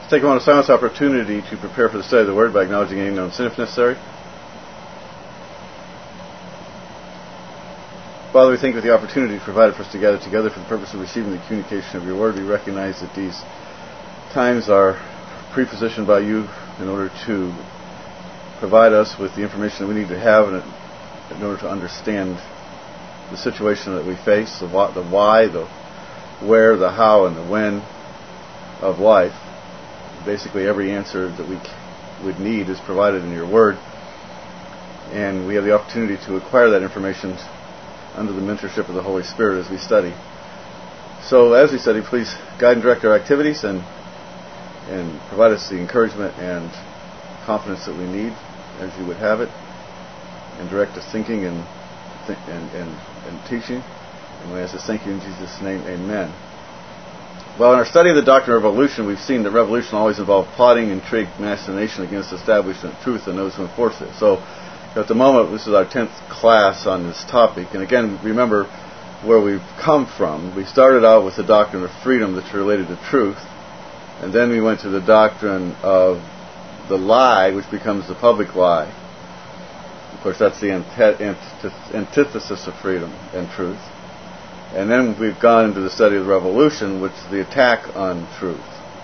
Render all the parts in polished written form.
Let's take a moment of silence opportunity to prepare for the study of the Word by acknowledging any known sin if necessary. Father, we thank you for the opportunity provided for us to gather together for the purpose of receiving the communication of your Word. We recognize that these times are prepositioned by you in order to provide us with the information that we need to have in order to understand the situation that we face, the why, the where, the how, and the when of life. Basically, every answer that we would need is provided in your Word, and we have the opportunity to acquire that information under the mentorship of the Holy Spirit as we study. So, as we study, please guide and direct our activities and provide us the encouragement and confidence that we need as you would have it, and direct us thinking and teaching. And we ask this, thank you in Jesus' name, amen. Well, in our study of the doctrine of revolution, we've seen that revolution always involved plotting, intrigue, machination against establishment, truth, and those who enforce it. So, at the moment, this is our 10th class on this topic. And again, remember where we've come from. We started out with the doctrine of freedom that's related to truth. And then we went to the doctrine of the lie, which becomes the public lie. Of course, that's the antithesis of freedom and truth. And then we've gone into the study of the revolution, which is the attack on truth.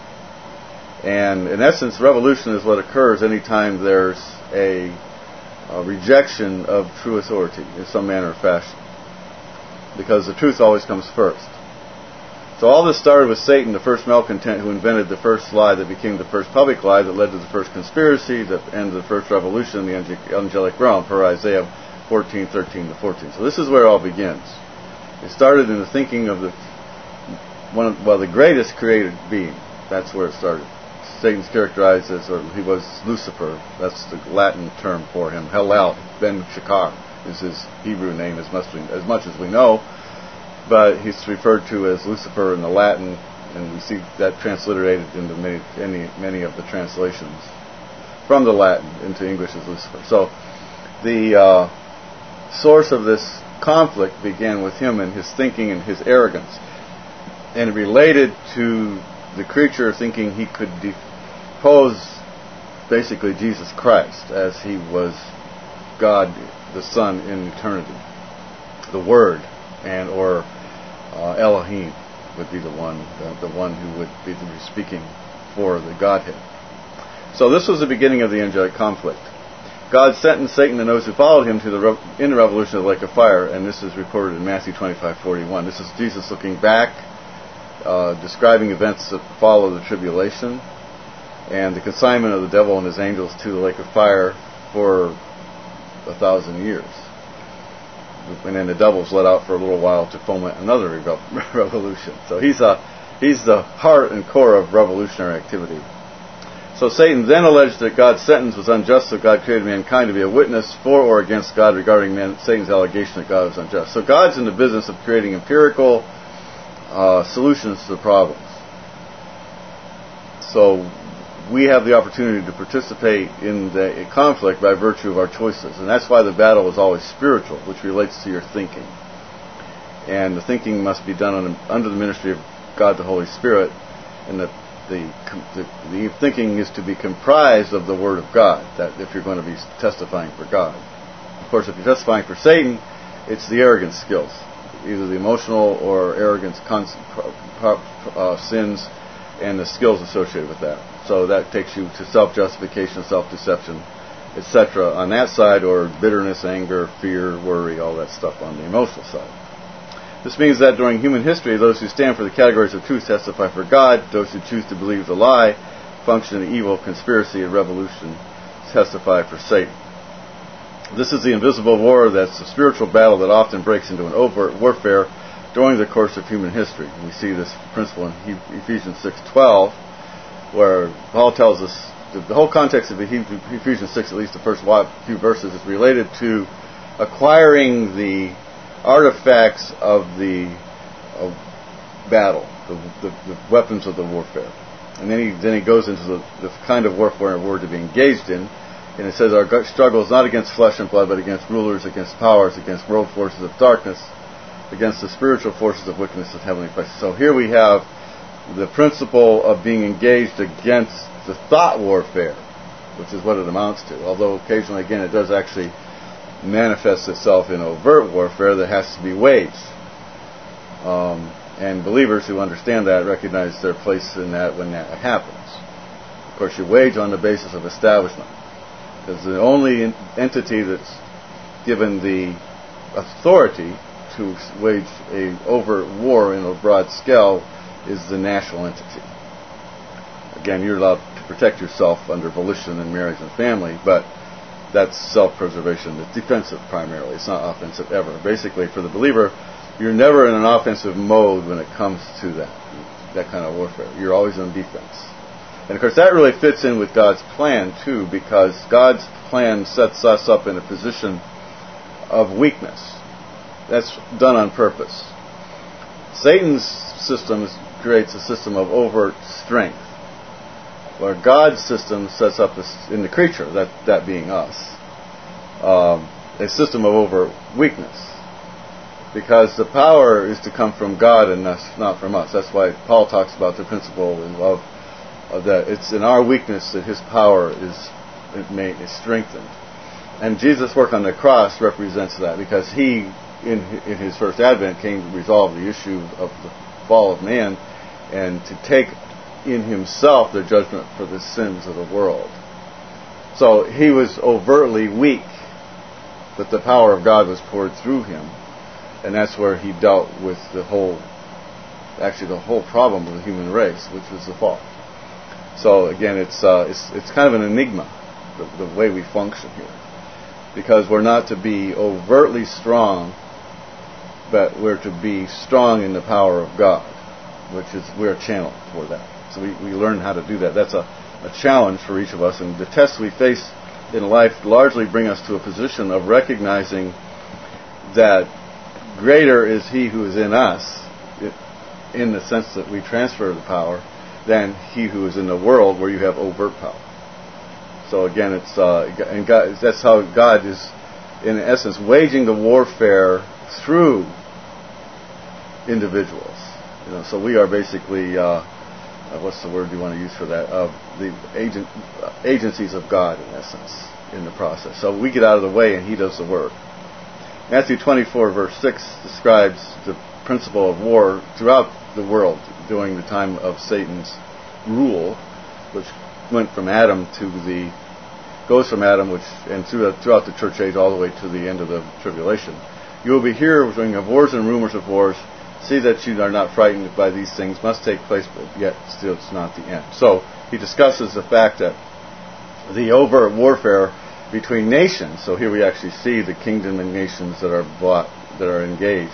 And in essence, revolution is what occurs anytime there's a rejection of true authority in some manner or fashion, because the truth always comes first. So all this started with Satan, the first malcontent, who invented the first lie that became the first public lie that led to the first conspiracy that ended the first revolution in the angelic realm, per Isaiah 14:13-14. So this is where it all begins. It started in the thinking of the greatest created being. That's where it started. Satan's characterized as, or he was Lucifer. That's the Latin term for him. Hellel ben Shakar is his Hebrew name, as much as we know. But he's referred to as Lucifer in the Latin, and we see that transliterated into many of the translations from the Latin into English as Lucifer. So the source of this conflict began with him and his thinking and his arrogance, and it related to the creature thinking he could depose basically Jesus Christ, as he was God the Son in eternity, the Word, and or Elohim would be the one who would be speaking for the Godhead. So this was the beginning of the angelic conflict. God sentenced Satan and those who followed him in the revolution of the lake of fire, and this is recorded in Matthew 25:41. This is Jesus looking back, describing events that follow the tribulation and the consignment of the devil and his angels to the lake of fire for 1,000 years. And then the devil's let out for a little while to foment another revolution. So he's the heart and core of revolutionary activity. So Satan then alleged that God's sentence was unjust, so God created mankind to be a witness for or against God regarding Satan's allegation that God was unjust. So God's in the business of creating empirical solutions to the problems. So we have the opportunity to participate in the conflict by virtue of our choices. And that's why the battle is always spiritual, which relates to your thinking. And the thinking must be done under the ministry of God the Holy Spirit, and the thinking is to be comprised of the Word of God, that if you're going to be testifying for God. Of course, if you're testifying for Satan, it's the arrogance skills, either the emotional or arrogance sins and the skills associated with that. So that takes you to self-justification, self-deception, etc. on that side, or bitterness, anger, fear, worry, all that stuff on the emotional side. This means that during human history, those who stand for the categories of truth testify for God. Those who choose to believe the lie, function in evil, conspiracy, and revolution testify for Satan. This is the invisible war that's a spiritual battle that often breaks into an overt warfare during the course of human history. We see this principle in Ephesians 6:12, where Paul tells us the whole context of Ephesians 6, at least the first few verses, is related to acquiring the artifacts of the battle, the weapons of the warfare. And then he goes into the kind of warfare we're to be engaged in. And it says our struggle is not against flesh and blood, but against rulers, against powers, against world forces of darkness, against the spiritual forces of wickedness in heavenly places. So here we have the principle of being engaged against the thought warfare, which is what it amounts to. Although occasionally, again, it does actually manifest itself in overt warfare that has to be waged. And believers who understand that recognize their place in that when that happens. Of course, you wage on the basis of establishment, because the only entity that's given the authority to wage a overt war in a broad scale is the national entity. Again, you're allowed to protect yourself under volition in marriage and family, but that's self-preservation. It's defensive primarily. It's not offensive ever. Basically, for the believer, you're never in an offensive mode when it comes to that kind of warfare. You're always on defense. And of course, that really fits in with God's plan too, because God's plan sets us up in a position of weakness. That's done on purpose. Satan's system creates a system of overt strength, where God's system sets up in the creature, that being us, a system of overt weakness. Because the power is to come from God and not from us. That's why Paul talks about the principle of that it's in our weakness that His power is strengthened. And Jesus' work on the cross represents that, because He, in His first advent, came to resolve the issue of the fall of man and to take in Himself the judgment for the sins of the world. So He was overtly weak, but the power of God was poured through Him. And that's where He dealt with the whole problem of the human race, which was the fall. So again, it's kind of an enigma, the way we function here, because we're not to be overtly strong, but we're to be strong in the power of God, which is we're channeled for that. So we learn how to do that. That's a challenge for each of us, and the tests we face in life largely bring us to a position of recognizing that greater is He who is in us, in the sense that we transfer the power, than he who is in the world, where you have overt power. So again, it's and God, that's how God is, in essence, waging the warfare through individuals. So we are basically, what's the word you want to use for that? The agencies of God, in essence, in the process. So we get out of the way, and He does the work. Matthew 24, verse 6 describes the principle of war throughout the world during the time of Satan's rule, which went from Adam goes from Adam, and throughout the church age all the way to the end of the tribulation. You will be hearing of wars and rumors of wars. See that you are not frightened by these things. Must take place, but yet still it's not the end. So he discusses the fact that the overt warfare between nations. So here we actually see the kingdom and nations that are engaged.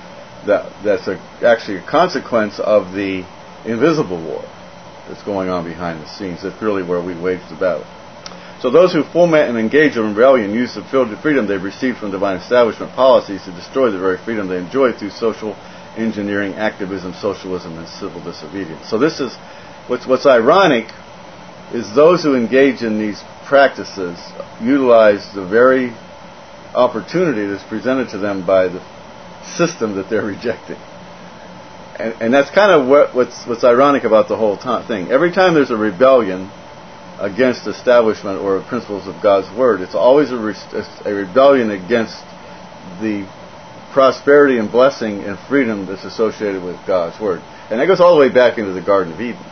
That's actually a consequence of the invisible war that's going on behind the scenes. That's really where we wage the battle. So those who foment and engage in rebellion use the freedom they've received from divine establishment policies to destroy the very freedom they enjoy through social engineering, activism, socialism, and civil disobedience. So this is what's ironic is those who engage in these practices utilize the very opportunity that's presented to them by the system that they're rejecting. And that's kind of what's ironic about the whole thing. Every time there's a rebellion against establishment or principles of God's Word, it's always a rebellion against the prosperity and blessing and freedom that's associated with God's Word. And that goes all the way back into the Garden of Eden,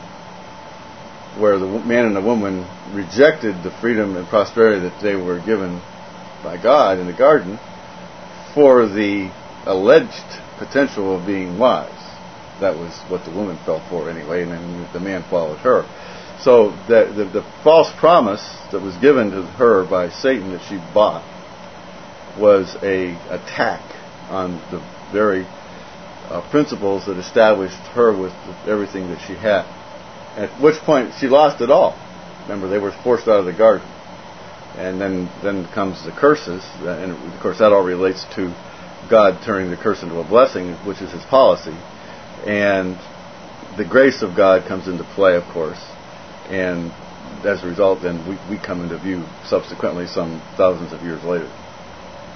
where the man and the woman rejected the freedom and prosperity that they were given by God in the garden for the alleged potential of being wise. That was what the woman fell for anyway, and then the man followed her. So the false promise that was given to her by Satan that she bought was an attack on the very principles that established her with everything that she had. At which point she lost it all. Remember, they were forced out of the garden. And then comes the curses, and of course that all relates to God turning the curse into a blessing, which is His policy. And the grace of God comes into play, of course. And as a result, then we come into view subsequently, some thousands of years later.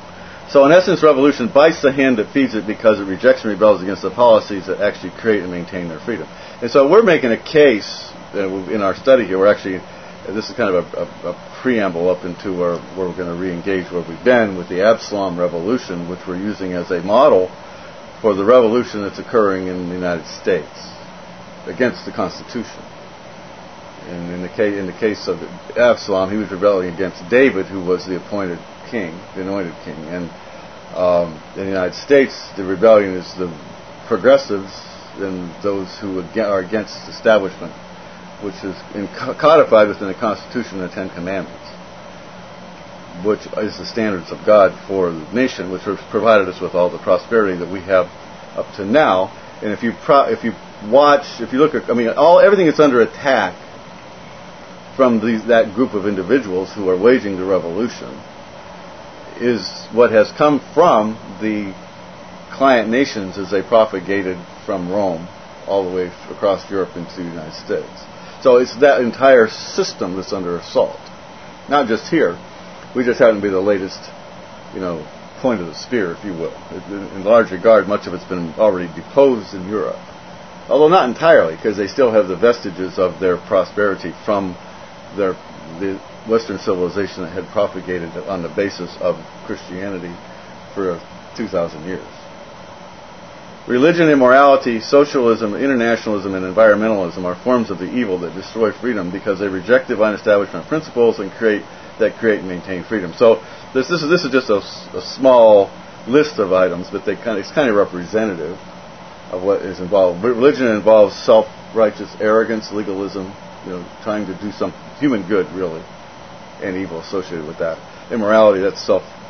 So in essence, revolution bites the hand that feeds it because it rejects and rebels against the policies that actually create and maintain their freedom. And so we're making a case in our study here. We're actually, this is kind of a preamble up into where we're going to re-engage where we've been with the Absalom Revolution, which we're using as a model for the revolution that's occurring in the United States against the Constitution. And in the case of Absalom, he was rebelling against David, who was the appointed king, the anointed king. And in the United States, the rebellion is the progressives and those who are against establishment, which is codified within the Constitution and the Ten Commandments, which is the standards of God for the nation, which has provided us with all the prosperity that we have up to now. And if you look at, everything that's under attack from that group of individuals who are waging the revolution is what has come from the client nations as they propagated from Rome all the way across Europe into the United States. So it's that entire system that's under assault. Not just here. We just happen to be the latest, point of the spear, if you will. In large regard, much of it's been already deposed in Europe. Although not entirely, because they still have the vestiges of their prosperity from the Western civilization that had propagated on the basis of Christianity for 2,000 years. Religion, immorality, socialism, internationalism, and environmentalism are forms of the evil that destroy freedom because they reject divine establishment principles and create and maintain freedom. So this is just a small list of items, but it's kind of representative of what is involved. Religion involves self-righteous arrogance, legalism, trying to do some human good, really, and evil associated with that. Immorality, that's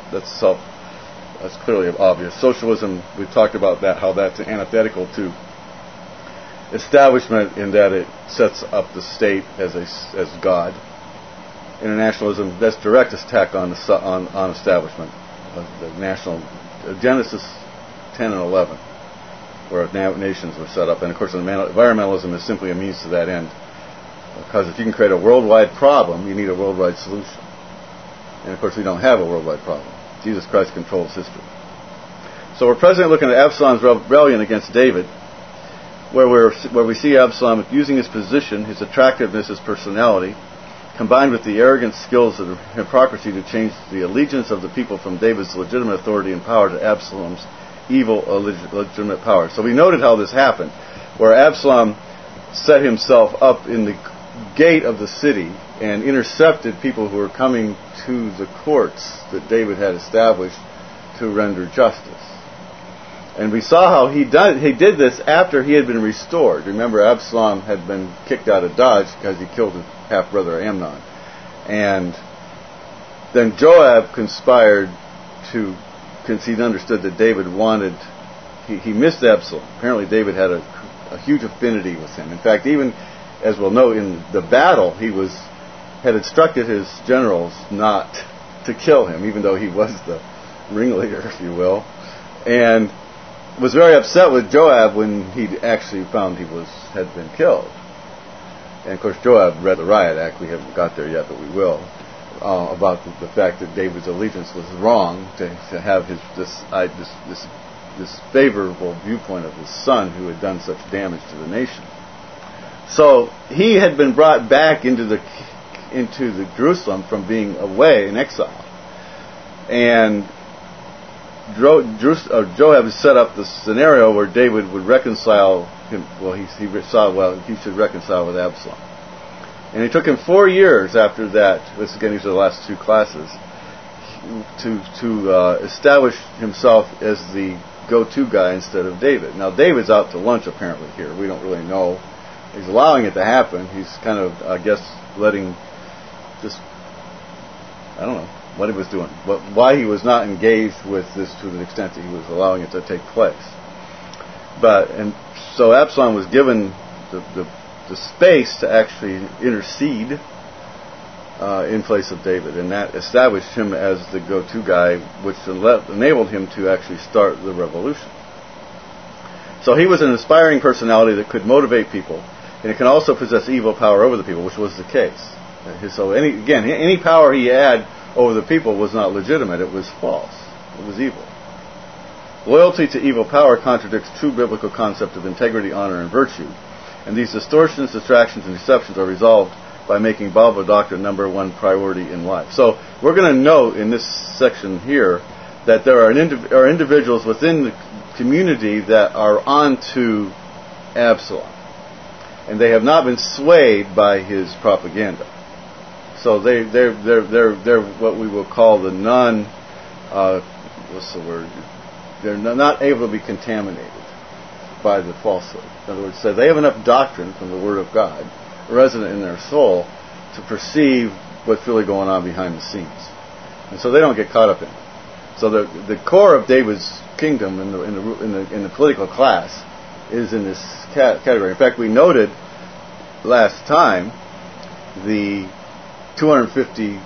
clearly obvious. Socialism, we've talked about that, how that's antithetical to establishment in that it sets up the state as God. Internationalism, that's direct attack on establishment. The national Genesis 10 and 11, where nations were set up, and of course, environmentalism is simply a means to that end. Because if you can create a worldwide problem, you need a worldwide solution. And of course, we don't have a worldwide problem. Jesus Christ controls history. So we're presently looking at Absalom's rebellion against David, where we see Absalom using his position, his attractiveness, his personality, combined with the arrogant skills of hypocrisy to change the allegiance of the people from David's legitimate authority and power to Absalom's evil legitimate power. So we noted how this happened, where Absalom set himself up in the gate of the city and intercepted people who were coming to the courts that David had established to render justice. And we saw how he did this after he had been restored. Remember, Absalom had been kicked out of Dodge because he killed his half-brother Amnon. And then Joab conspired because he understood that David he missed Absalom. Apparently David had a huge affinity with him. In fact, even, as we'll know, in the battle, he had instructed his generals not to kill him, even though he was the ringleader, if you will. And was very upset with Joab when he actually found he had been killed. And of course, Joab read the riot act. We haven't got there yet, but we will. About the fact that David's allegiance was wrong to have this favorable viewpoint of his son who had done such damage to the nation. So he had been brought back into the Jerusalem from being away in exile, and Joab has set up this scenario where David would reconcile him. Well, he should reconcile with Absalom. And it took him 4 years after that, these are the last two classes, to establish himself as the go-to guy instead of David. Now, David's out to lunch apparently here. We don't really know. He's allowing it to happen. He's kind of, I guess, I don't know what he was doing, but why he was not engaged with this to the extent that he was allowing it to take place. And so Absalom was given the space to actually intercede in place of David, and that established him as the go-to guy, which enabled him to actually start the revolution. So he was an inspiring personality that could motivate people, and it can also possess evil power over the people, which was the case. So any power he had over the people was not legitimate; it was false. It was evil. Loyalty to evil power contradicts true biblical concept of integrity, honor, and virtue. And these distortions, distractions, and deceptions are resolved by making Bible doctrine number one priority in life. So we're going to note in this section here that there are individuals within the community that are onto Absalom, and they have not been swayed by his propaganda. So they're what we will call the they're not able to be contaminated by the falsehood. In other words, so they have enough doctrine from the Word of God resident in their soul to perceive what's really going on behind the scenes, and so they don't get caught up in it. So the core of David's kingdom in the political class is in this category. In fact, we noted last time the 250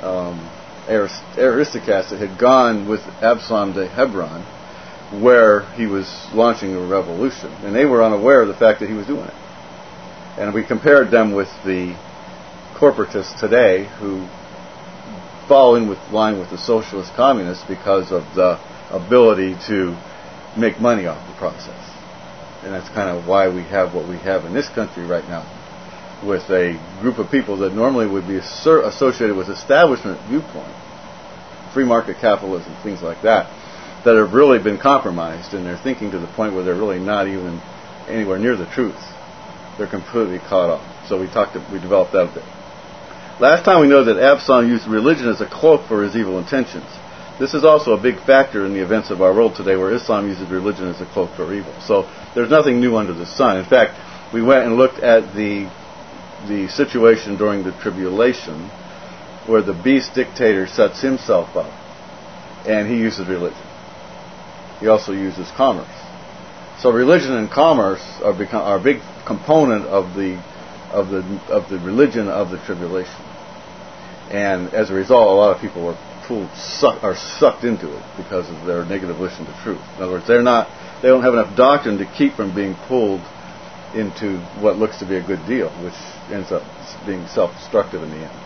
aristocrats that had gone with Absalom to Hebron, where he was launching a revolution, and they were unaware of the fact that he was doing it. And we compared them with the corporatists today who fall in line with the socialist communists because of the ability to make money off the process. And that's kind of why we have what we have in this country right now, with a group of people that normally would be associated with establishment viewpoint, free market capitalism, things like that, that have really been compromised in their thinking to the point where they're really not even anywhere near the truth. They're completely caught off. So we developed that a bit. Last time we know that Absalom used religion as a cloak for his evil intentions. This is also a big factor in the events of our world today, where Islam uses religion as a cloak for evil. So there's nothing new under the sun. In fact, we went and looked at the situation during the tribulation, where the beast dictator sets himself up, and he uses religion. He also uses commerce. So religion and commerce are a big component of the religion of the tribulation, and as a result, a lot of people are sucked into it because of their negative relation to truth. In other words, they don't have enough doctrine to keep from being pulled into what looks to be a good deal, which ends up being self-destructive in the end.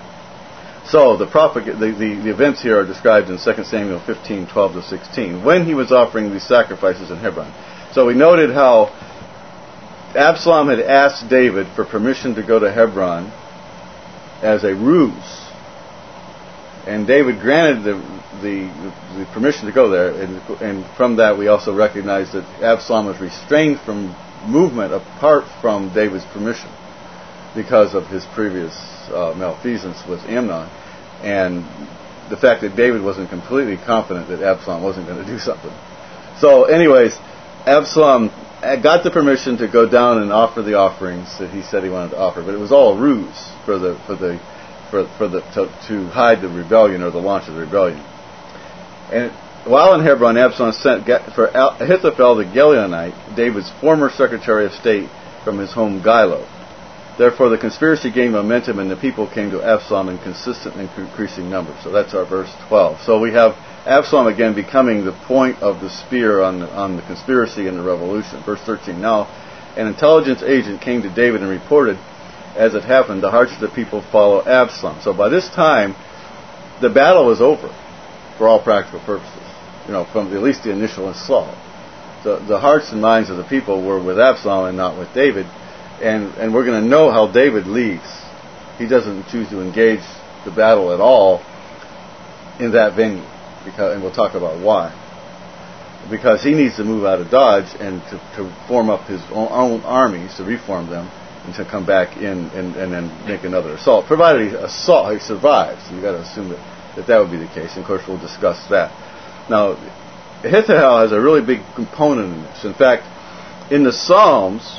So the events here are described in 2 Samuel 15:12-16, when he was offering these sacrifices in Hebron. So we noted how Absalom had asked David for permission to go to Hebron as a ruse, and David granted the permission to go there, and from that we also recognize that Absalom was restrained from movement apart from David's permission because of his previous malfeasance with Amnon, and the fact that David wasn't completely confident that Absalom wasn't going to do something. So anyways, Absalom got the permission to go down and offer the offerings that he said he wanted to offer, but it was all a ruse to hide the rebellion, or the launch of the rebellion. And while in Hebron, Absalom sent for Ahithophel the Gileonite, David's former Secretary of State, from his home Gilo. Therefore, the conspiracy gained momentum, and the people came to Absalom in consistent and increasing numbers. So that's our verse 12. So we have Absalom again becoming the point of the spear on the conspiracy and the revolution. Verse 13. Now, an intelligence agent came to David and reported, as it happened, the hearts of the people follow Absalom. So by this time, the battle was over, for all practical purposes. From at least the initial assault, the hearts and minds of the people were with Absalom and not with David. And we're going to know how David leads. He doesn't choose to engage the battle at all in that venue, and we'll talk about why. Because he needs to move out of Dodge and to form up his own armies, to reform them, and to come back in and then make another assault. Provided he survives. You've got to assume that would be the case. And of course, we'll discuss that. Now, Ahithophel has a really big component in this. In fact, in the Psalms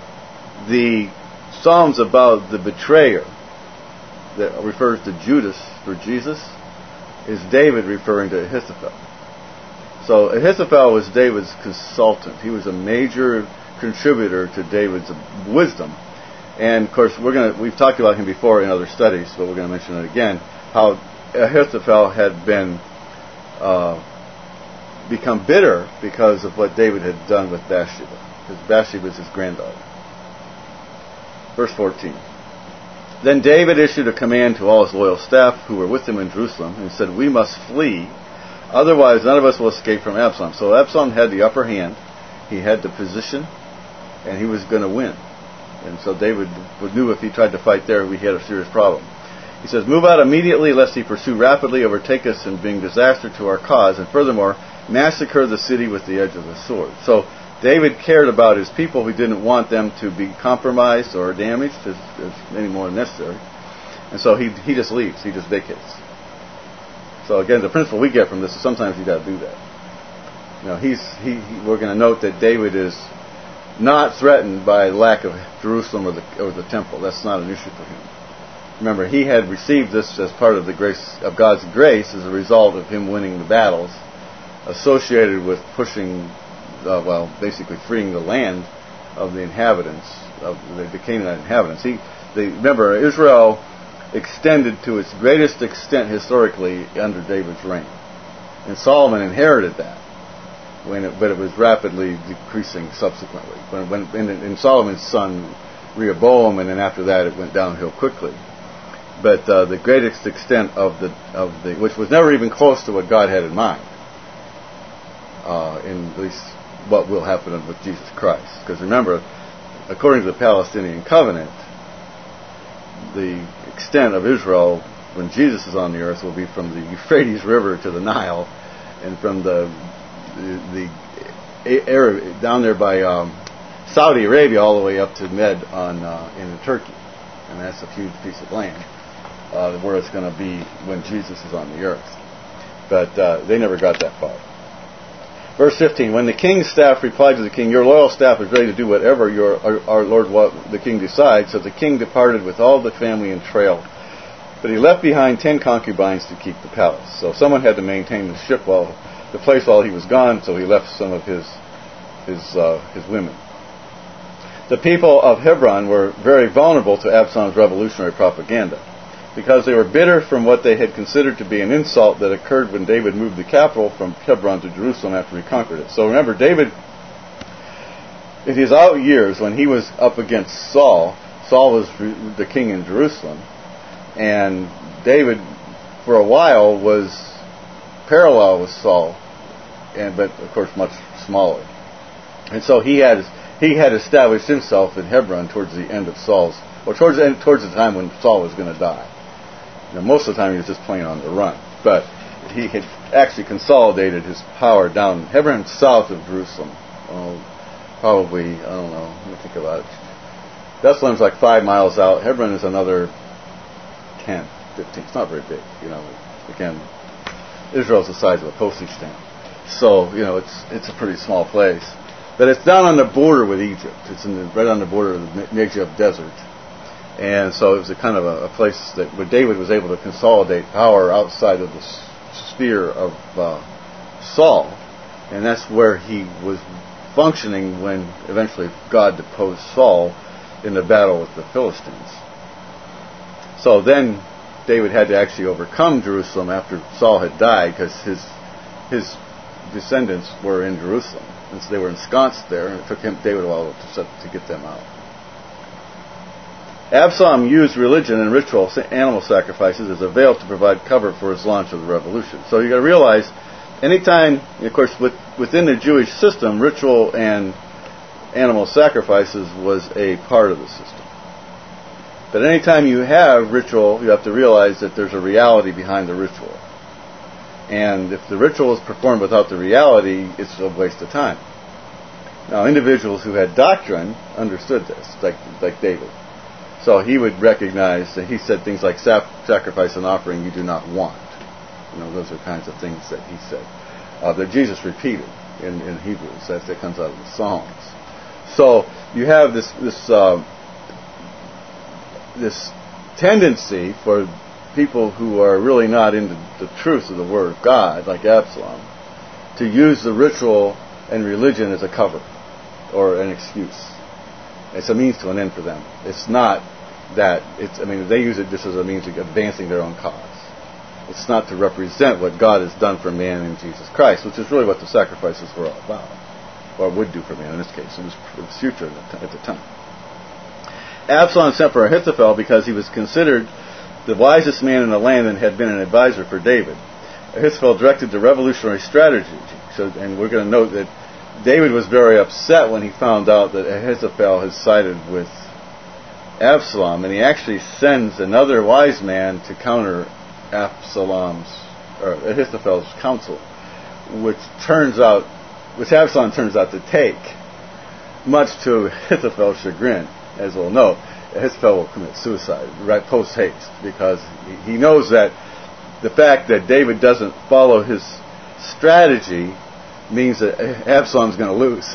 about the betrayer that refers to Judas for Jesus is David referring to Ahithophel. So Ahithophel was David's consultant. He was a major contributor to David's wisdom. And of course, we've talked about him before in other studies, but we're going to mention it again, how Ahithophel had become bitter because of what David had done with Bathsheba, because Bathsheba is his granddaughter. Verse 14. Then David issued a command to all his loyal staff who were with him in Jerusalem, and said, "We must flee. Otherwise, none of us will escape from Absalom. So Absalom had the upper hand. He had the position, and he was going to win. And so David knew if he tried to fight there, we had a serious problem. He says, "Move out immediately, lest he pursue rapidly, overtake us, and bring disaster to our cause, and furthermore, massacre the city with the edge of the sword." So David cared about his people. He didn't want them to be compromised or damaged any more than necessary. And so he just leaves. He just vacates. So again, the principle we get from this is sometimes you got to do that. You know, we're going to note that David is not threatened by lack of Jerusalem or the temple. That's not an issue for him. Remember, he had received this as part of the grace of God's grace as a result of him winning the battles associated with pushing, basically freeing the land of the inhabitants, of the Canaanite inhabitants. Remember, Israel extended to its greatest extent historically under David's reign. And Solomon inherited that, but it was rapidly decreasing subsequently. In Solomon's son Rehoboam, and then after that it went downhill quickly. But the greatest extent of the which was never even close to what God had in mind, in at least what will happen with Jesus Christ. Because remember, according to the Palestinian covenant, the extent of Israel when Jesus is on the earth will be from the Euphrates River to the Nile, and from the area down there by Saudi Arabia all the way up to Med in Turkey, and that's a huge piece of land where it's going to be when Jesus is on the earth. But they never got that far. Verse 15, when the king's staff replied to the king, "Your loyal staff is ready to do whatever our Lord the king decides." So the king departed with all the family and trail. But he left behind 10 concubines to keep the palace. So someone had to maintain the place while he was gone, so he left some of his women. The people of Hebron were very vulnerable to Absalom's revolutionary propaganda, because they were bitter from what they had considered to be an insult that occurred when David moved the capital from Hebron to Jerusalem after he conquered it. So remember, David, in his out years when he was up against Saul was the king in Jerusalem, and David for a while was parallel with Saul, but of course much smaller. And so he had established himself in Hebron towards the end of towards the time when Saul was going to die. Now, most of the time he was just playing on the run, but he had actually consolidated his power down in Hebron, south of Jerusalem. Probably, I don't know, let me think about it. Bethlehem's like 5 miles out. Hebron is another 10, 15. It's not very big. Again, Israel's the size of a postage stamp. So, it's a pretty small place. But it's down on the border with Egypt. It's right on the border of the Negev desert. And so it was a kind of a place where David was able to consolidate power outside of the sphere of Saul. And that's where he was functioning when eventually God deposed Saul in the battle with the Philistines. So then David had to actually overcome Jerusalem after Saul had died, because his descendants were in Jerusalem. And so they were ensconced there, and it took David a while to get them out. Absalom used religion and ritual animal sacrifices as a veil to provide cover for his launch of the revolution. So you got to realize, anytime, of course, within the Jewish system, ritual and animal sacrifices was a part of the system. But anytime you have ritual, you have to realize that there's a reality behind the ritual. And if the ritual is performed without the reality, it's a waste of time. Now, individuals who had doctrine understood this, like David. So he would recognize that he said things like sacrifice and offering you do not want. Those are kinds of things that he said. That Jesus repeated in Hebrews. That comes out of the Psalms. So you have this tendency for people who are really not into the truth of the Word of God, like Absalom, to use the ritual and religion as a cover or an excuse. It's a means to an end for them. It's not that. They use it just as a means of advancing their own cause. It's not to represent what God has done for man in Jesus Christ, which is really what the sacrifices were all about, or would do for man in this case. It was future at the time. Absalom sent for Ahithophel because he was considered the wisest man in the land and had been an advisor for David. Ahithophel directed the revolutionary strategy. So, and we're going to note that David was very upset when he found out that Ahithophel had sided with Absalom, and he actually sends another wise man to counter Ahithophel's counsel, which Absalom turns out to take, much to Ahithophel's chagrin. As we'll note, Ahithophel will commit suicide right post haste, because he knows that the fact that David doesn't follow his strategy means that Absalom's going to lose.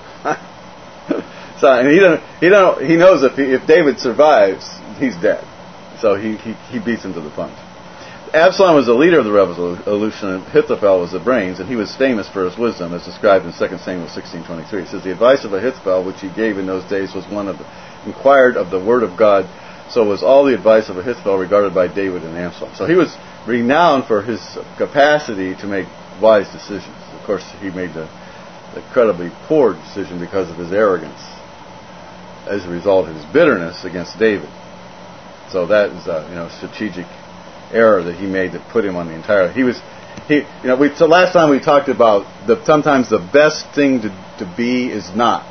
So, and he knows if David survives, he's dead. So he beats him to the punch. Absalom was the leader of the revolution, and Ahithophel was the brains, and he was famous for his wisdom, as described in 2 Samuel 16:23. It says, the advice of Ahithophel, which he gave in those days, was one of inquired of the word of God. So was all the advice of Ahithophel regarded by David and Absalom. So he was renowned for his capacity to make wise decisions. Of course, he made the incredibly poor decision because of his arrogance, as a result of his bitterness against David. So that is a strategic error that he made that put him on the entire. So last time we talked about sometimes the best thing to be is not.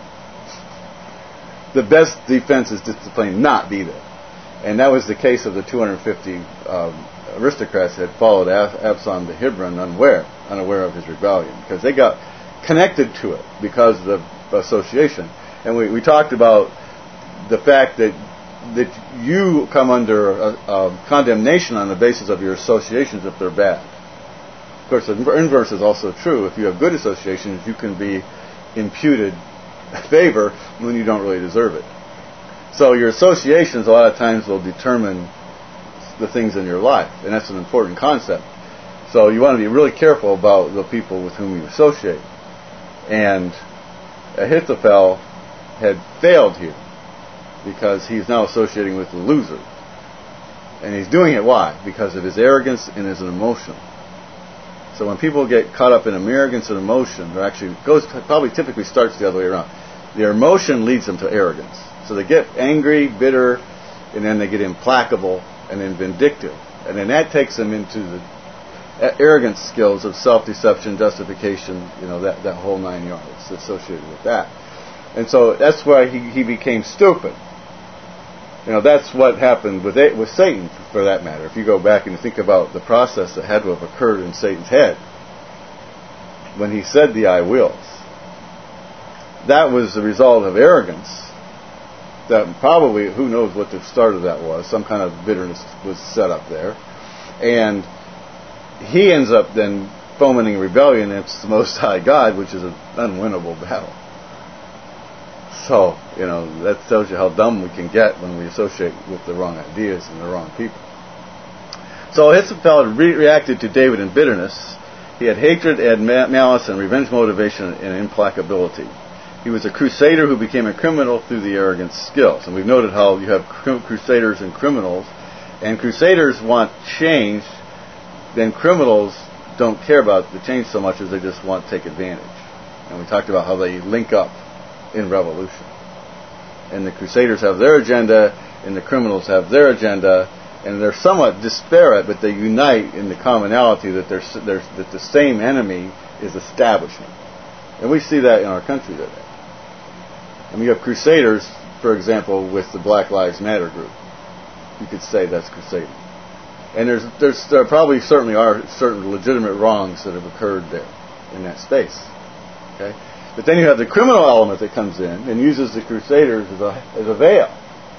The best defense is just to plain not be there, and that was the case of the 250 aristocrats that had followed Absalom to Hebron unaware of his rebellion, because they got connected to it because of the association. And we talked about the fact that you come under a condemnation on the basis of your associations if they're bad. Of course, the inverse is also true. If you have good associations, you can be imputed favor when you don't really deserve it. So your associations a lot of times will determine the things in your life, and that's an important concept. So you want to be really careful about the people with whom you associate. And Ahithophel had failed here because he's now associating with the loser. And he's doing it why? Because of his arrogance and his emotion. So when people get caught up in arrogance and emotion, probably typically starts the other way around. Their emotion leads them to arrogance. So they get angry, bitter, and then they get implacable and then vindictive. And then that takes them into the arrogant skills of self-deception, justification, that whole 9 yards associated with that. And so that's why he became stupid. That's what happened with Satan, for that matter. If you go back and think about the process that had to have occurred in Satan's head when he said the I wills, that was the result of arrogance. That probably, who knows what the start of that was, some kind of bitterness was set up there. And he ends up then fomenting rebellion against the Most High God, which is an unwinnable battle. So, that tells you how dumb we can get when we associate with the wrong ideas and the wrong people. So Ahithophel reacted to David in bitterness. He had hatred, and malice, and revenge motivation, and implacability. He was a crusader who became a criminal through the arrogant skills. And we've noted how you have crusaders and criminals. And crusaders want change, then criminals don't care about the change so much as they just want to take advantage. And we talked about how they link up in revolution. And the crusaders have their agenda, and the criminals have their agenda, and they're somewhat disparate, but they unite in the commonality that that the same enemy is establishment. And we see that in our country today. And we have crusaders, for example, with the Black Lives Matter group. You could say that's crusading. And there probably certainly are certain legitimate wrongs that have occurred there in that space. Okay? But then you have the criminal element that comes in and uses the crusaders as a veil.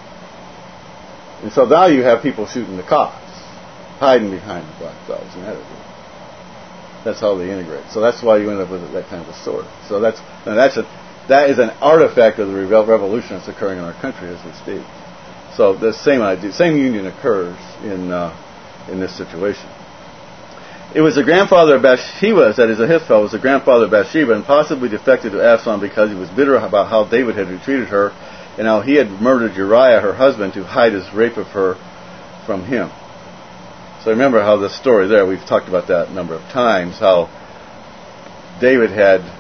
And so now you have people shooting the cops, hiding behind the Black Lives Matter group. That's how they integrate. So that's why you end up with that kind of a sword. So that is an artifact of the revolution that's occurring in our country as we speak. So the same idea, same union occurs in this situation. It was the grandfather of Bathsheba, that is Ahithophel, was the grandfather of Bathsheba, and possibly defected to Absalom because he was bitter about how David had treated her, and how he had murdered Uriah, her husband, to hide his rape of her from him. So remember how the story there, we've talked about that a number of times, how David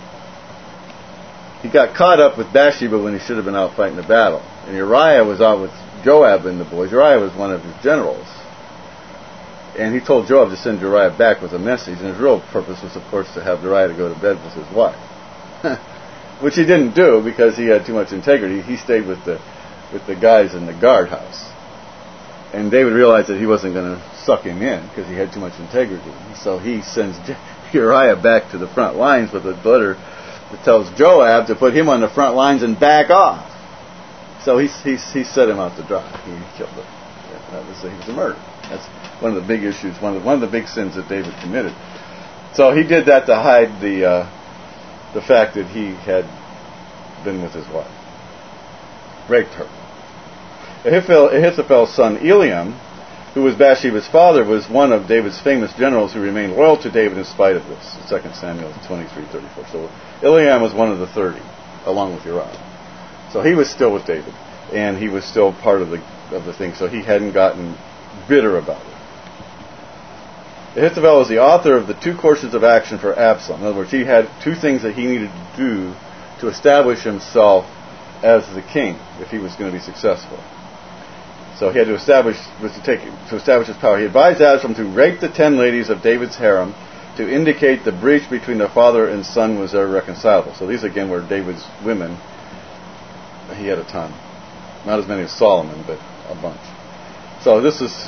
he got caught up with Bathsheba when he should have been out fighting the battle. And Uriah was out with Joab and the boys. Uriah was one of his generals. And he told Joab to send Uriah back with a message, and his real purpose was, of course, to have Uriah to go to bed with his wife. Which he didn't do because he had too much integrity. He stayed with the guys in the guardhouse. And David realized that he wasn't going to suck him in because he had too much integrity. So he sends Uriah back to the front lines with a letter that tells Joab to put him on the front lines and back off. So he set him out to dry. He killed him. He was a murderer. That's one of the big issues, one of the big sins that David committed. So he did that to hide the fact that he had been with his wife. Raped her. Ahithophel's son Eliam, who was Bathsheba's father, was one of David's famous generals who remained loyal to David in spite of this. 2 Samuel 23:34. So Eliam was one of the 30, along with Uriah. So he was still with David, and he was still part of the thing. So he hadn't gotten bitter about it. Ahithophel was the author of the 2 courses of action for Absalom. In other words, he had 2 things that he needed to do to establish himself as the king if he was going to be successful. So he had to establish his power. He advised Absalom to rape the 10 ladies of David's harem to indicate the breach between the father and son was irreconcilable. So these again were David's women. He had a ton, not as many as Solomon, but a bunch. So this is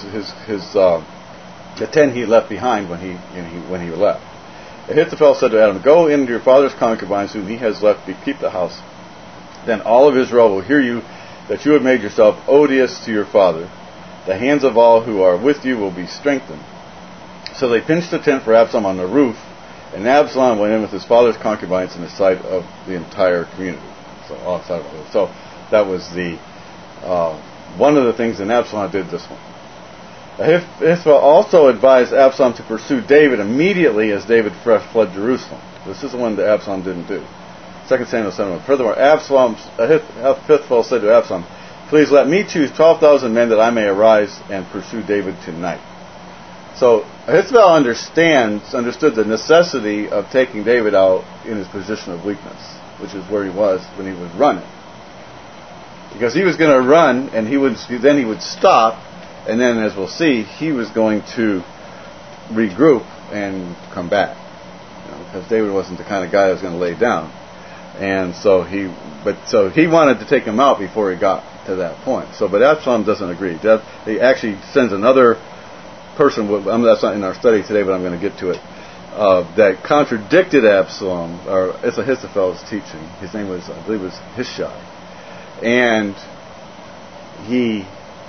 the 10 he left behind when he left. Ahithophel said to Adam, "Go into your father's concubines whom he has left, keep the house. Then all of Israel will hear you that you have made yourself odious to your father. The hands of all who are with you will be strengthened." So they pitched a tent for Absalom on the roof, and Absalom went in with his father's concubines in the sight of the entire community. So outside of it. So that was the one of the things that Absalom did this one. Ahithophel also advised Absalom to pursue David immediately as David fled Jerusalem. This is the one that Absalom didn't do. 2 Samuel 7. Furthermore, Ahithophel said to Absalom, "Please let me choose 12,000 men that I may arise and pursue David tonight." So Ahithophel understood the necessity of taking David out in his position of weakness, which is where he was when he was running. Because he was going to run, and he would stop, and then, as we'll see, he was going to regroup and come back. Because David wasn't the kind of guy that was going to lay down. And so he wanted to take him out before he got to that point. But Absalom doesn't agree. He actually sends another person. That's not in our study today, but I'm going to get to it. That contradicted Absalom, or it's Ahithophel's teaching. His name was, I believe, was Hushai, and he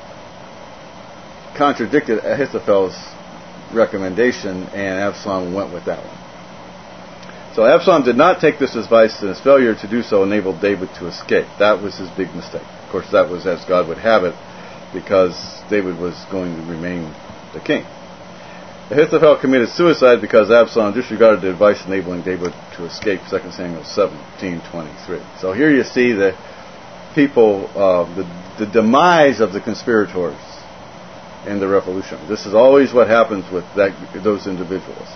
contradicted Ahithophel's recommendation, and Absalom went with that one. So Absalom did not take this advice, and his failure to do so enabled David to escape. That was his big mistake. Of course, that was as God would have it, because David was going to remain the king. Ahithophel committed suicide because Absalom disregarded the advice enabling David to escape, 2 Samuel 17:23. So here you see the people, the demise of the conspirators and the revolution. This is always what happens with those individuals.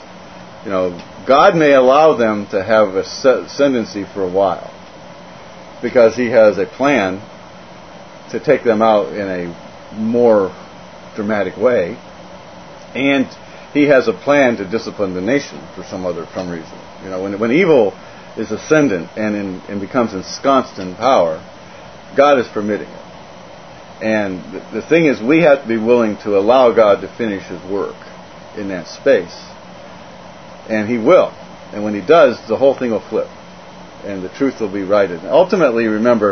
God may allow them to have ascendancy for a while because He has a plan to take them out in a more dramatic way, and He has a plan to discipline the nation for some reason. When evil is ascendant and becomes ensconced in power, God is permitting it. And the thing is, we have to be willing to allow God to finish His work in that space. And He will. And when He does, the whole thing will flip. And the truth will be righted. And ultimately, remember,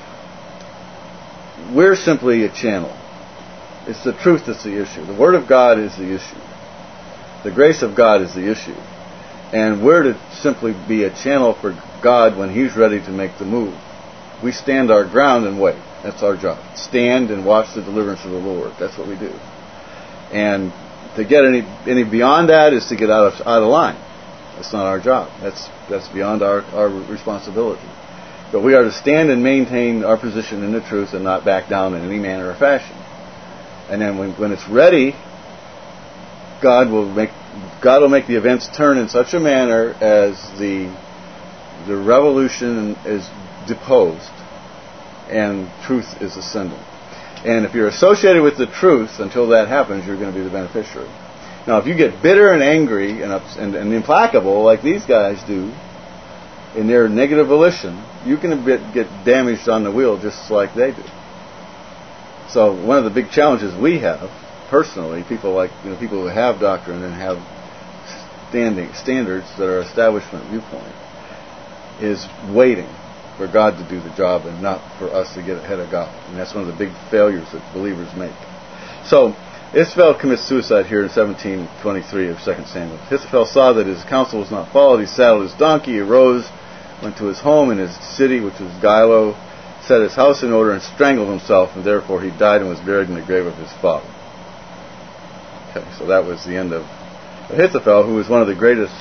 we're simply a channel. It's the truth that's the issue. The Word of God is the issue. The grace of God is the issue. And we're to simply be a channel for God when He's ready to make the move. We stand our ground and wait. That's our job. Stand and watch the deliverance of the Lord. That's what we do. And to get any beyond that is to get out of line. That's not our job. That's beyond our responsibility. But we are to stand and maintain our position in the truth and not back down in any manner or fashion. And then when it's ready, God will make the events turn in such a manner as the revolution is deposed and truth is ascendant. And if you're associated with the truth until that happens, you're going to be the beneficiary. Now, if you get bitter and angry and implacable like these guys do in their negative volition, you can get damaged on the wheel just like they do. So one of the big challenges we have personally, people who have doctrine and have standards that are establishment viewpoint, is waiting for God to do the job and not for us to get ahead of God. And that's one of the big failures that believers make. So Ahithophel commits suicide here in 17:23 of 2 Samuel. Ahithophel saw that his counsel was not followed. He saddled his donkey, he arose, went to his home in his city, which was Gilo, set his house in order, and strangled himself, and therefore he died and was buried in the grave of his father. Okay, so that was the end of Ahithophel, who was one of the greatest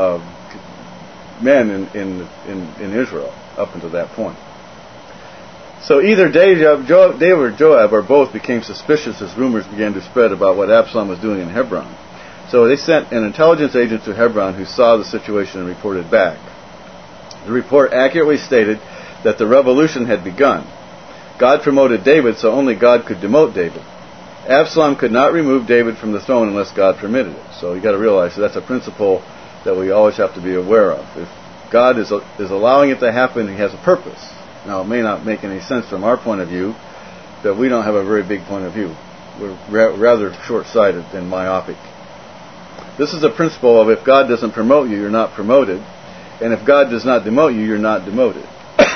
men in Israel up until that point. So either David or Joab or both became suspicious as rumors began to spread about what Absalom was doing in Hebron. So they sent an intelligence agent to Hebron who saw the situation and reported back. The report accurately stated that the revolution had begun. God promoted David, so only God could demote David. Absalom could not remove David from the throne unless God permitted it. So you've got to realize that's a principle that we always have to be aware of. If God is allowing it to happen, He has a purpose. Now, it may not make any sense from our point of view, but we don't have a very big point of view. We're rather short-sighted and myopic. This is a principle of if God doesn't promote you, you're not promoted. And if God does not demote you, you're not demoted.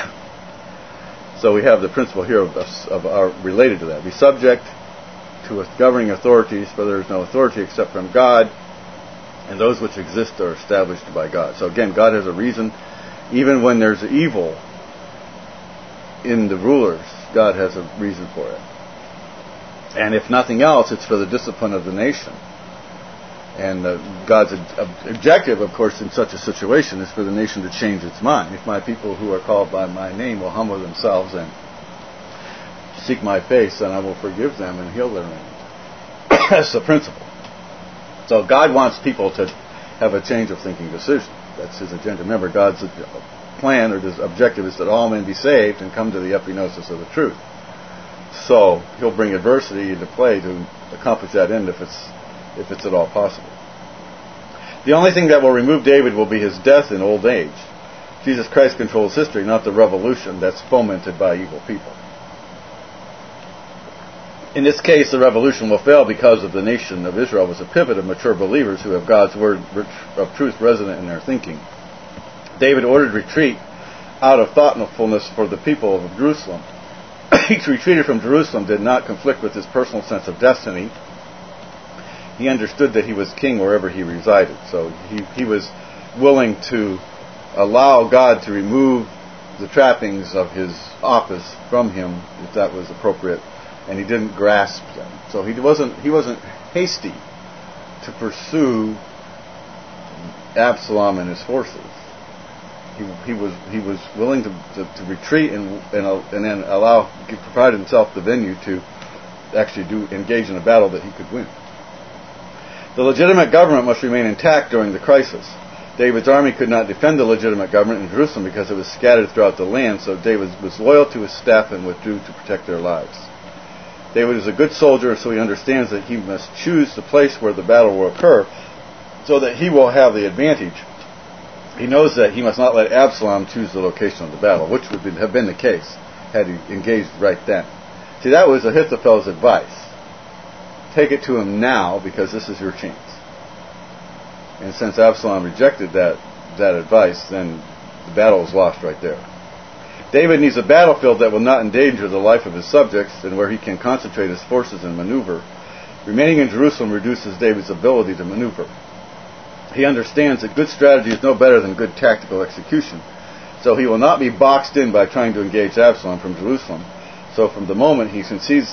So we have the principle here related to that. Be subject to governing authorities, for there is no authority except from God, and those which exist are established by God. So again, God has a reason. Even when there's evil in the rulers, God has a reason for it. And if nothing else, it's for the discipline of the nation. And God's objective, of course, in such a situation is for the nation to change its mind. If my people who are called by my name will humble themselves and seek my face, then I will forgive them and heal their land. That's the principle. So God wants people to have a change of thinking decision. That's His agenda. Remember, God's plan or His objective is that all men be saved and come to the epignosis of the truth. So He'll bring adversity into play to accomplish that end if it's at all possible. The only thing that will remove David will be his death in old age. Jesus Christ controls history, not the revolution that's fomented by evil people. In this case, the revolution will fail because of the nation of Israel was a pivot of mature believers who have God's word of truth resident in their thinking. David ordered retreat out of thoughtfulness for the people of Jerusalem. He retreated from Jerusalem did not conflict with his personal sense of destiny. He understood that he was king wherever he resided. So he was willing to allow God to remove the trappings of his office from him if that was appropriate, and he didn't grasp them. So he wasn't hasty to pursue Absalom and his forces. He was willing to retreat and then provide himself the venue to actually engage in a battle that he could win. The legitimate government must remain intact during the crisis. David's army could not defend the legitimate government in Jerusalem because it was scattered throughout the land, so David was loyal to his staff and withdrew to protect their lives. David is a good soldier, so he understands that he must choose the place where the battle will occur so that he will have the advantage. He knows that he must not let Absalom choose the location of the battle, which would have been the case had he engaged right then. See, that was Ahithophel's advice. Take it to him now because this is your chance. And since Absalom rejected that advice, then the battle was lost right there. David needs a battlefield that will not endanger the life of his subjects and where he can concentrate his forces and maneuver. Remaining in Jerusalem reduces David's ability to maneuver. He understands that good strategy is no better than good tactical execution. So he will not be boxed in by trying to engage Absalom from Jerusalem. So from the moment he